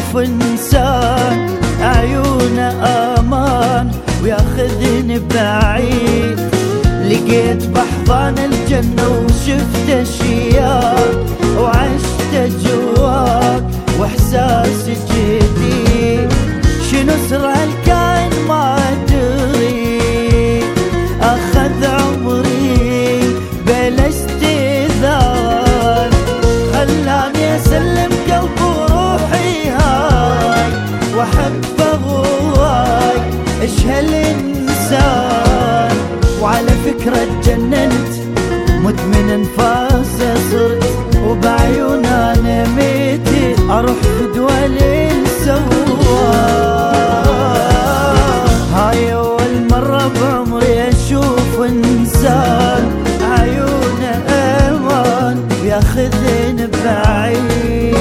اشوف انسان عيونه امان وياخذني بعيد. لقيت بحضان الجنة وشفت اشياء وعشت جواك واحساس جديد. شنو سر هالكائن ما ادري، اخذ عمري بلا استئذان، خلاني اسلم قلبي وروحي هاي واحب هواي. ايش هالانسان، وعلى فكرة اتجننت مدمن انفاسه صرت، وبعيون انا ميتي اروح فدوى للسوار. هاي اول مرة بعمري اشوف انسان عيونه امان وياخذني بعيد.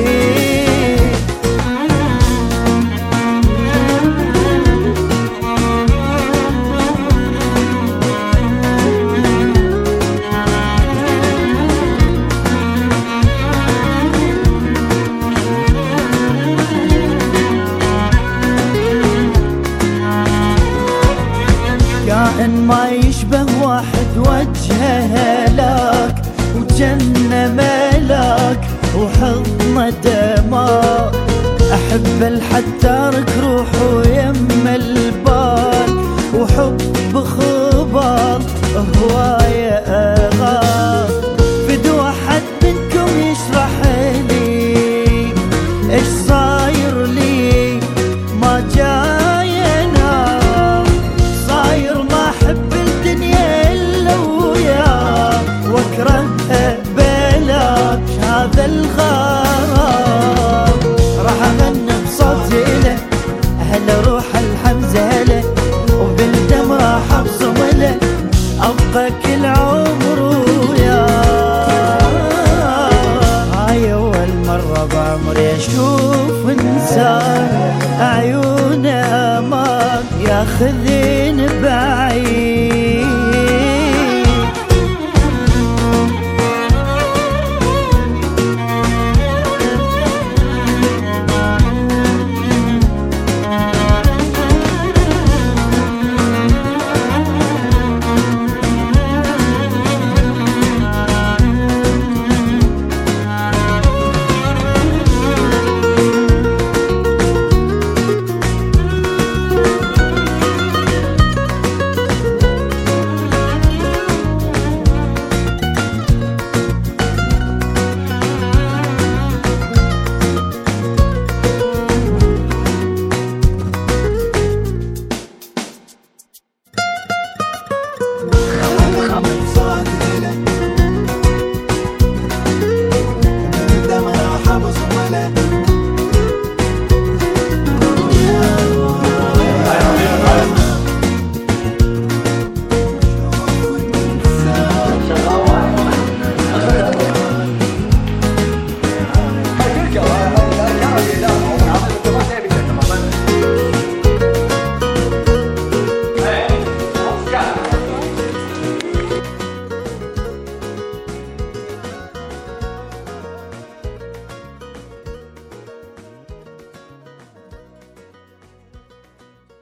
كائن ما يشبه واحد وجهه هلاك وجنة ملاك وحضنه دمار. أحب لحد تارك روحه يم البال وحب خبال هواية أغار. بدو أحد منكم يشرح لي إيش صاير لي، ما جاينا صاير ما أحب الدنيا إلا وياه واكرهها بلاك هذا الغرام. راح أغني بصوتي له هلا روح الحمزة هلا، وبالدم راح أبصم له أبقى كل عمر وياه. هاي أول مرة بعمري أشوف إنسان عيونه أمان ياخذني بعيد.